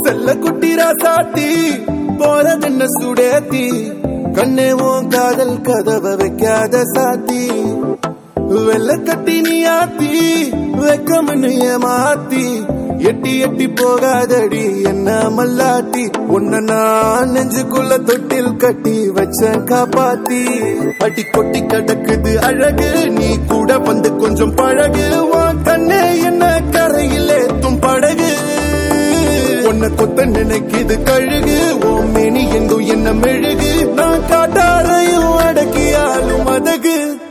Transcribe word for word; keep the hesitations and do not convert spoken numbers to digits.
செல்ல குட்டிரா சாத்தி போறதென்ன சுடேத்தி கண்ணே உன் காதல் கதவை வைக்காத சாத்தி வெள்ள கட்டி நீ ஆத்தி வெக்கமன்னு ஏமாத்தி எட்டி எட்டி போகாதடி என்ன மல்லாட்டி உன்ன நான் நெஞ்சுக்குள்ள தொட்டில் கட்டி வச்சேன் காப்பாத்தி அடி கொட்டி கிடக்குது அழகு நீ கூட வந்து கொஞ்சம் பழகு உன் கண்ணே என்ன கரையில் ஏத்தும் படகு உன்னை கொத்த நினைக்குது கழுகு ஓ மேனி எங்கும் என்ன மெழுகு நான் காட்டாரையும்